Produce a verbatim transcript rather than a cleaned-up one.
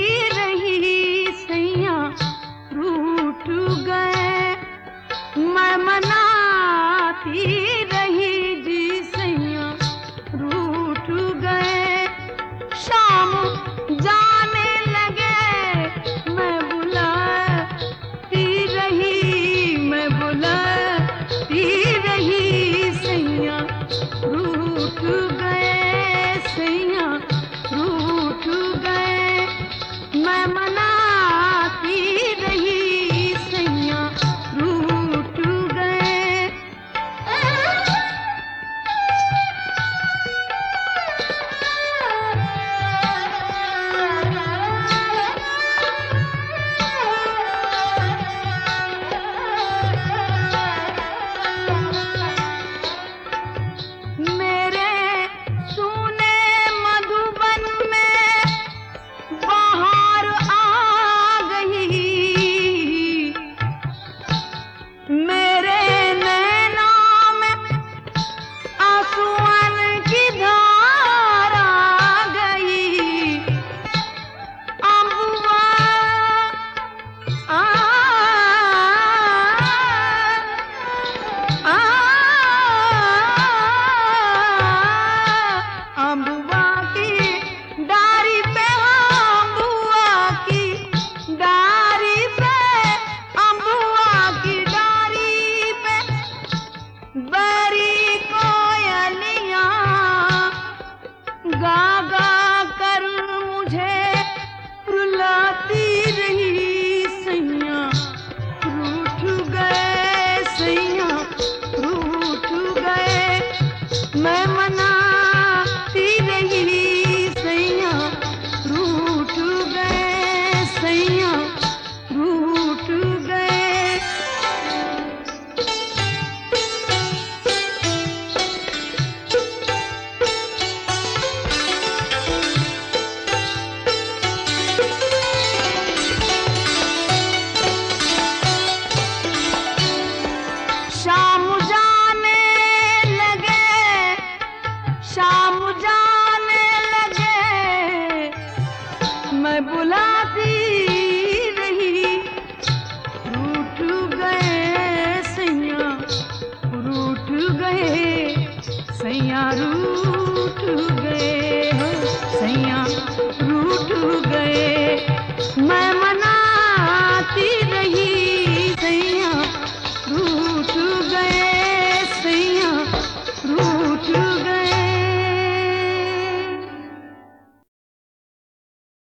रही सैया रूठ गए। मैं मनाती रही जी सैया रूठ गए। शाम जाने लगे मैं बुलाती रही, मैं बुलाती रही सैया रूठ गए, सैया रूठ गए। मैं मनाती रही सैया रूठ गए। मेरे सुने मधुबन में बाहर आ गई। मेरे नैना में आंसुअन की धार आ गई। अम्बुआ आ, आ, अम्बुआ की डारी पे, अम्बुआ की डारी पे, अम्बुआ की डारी पे बड़ी कोयलियां गा गा कर मुझे रुलाती रही सैया रूठ गए, सैया रूठ गए। मैं मनाती रही सैया रूठ गए, सैया रूठ गए। शाम जाने लगे, शाम जाने लगे मैं बुलाती रही। रूठ गए सैया रूठ गए, सैया रूठ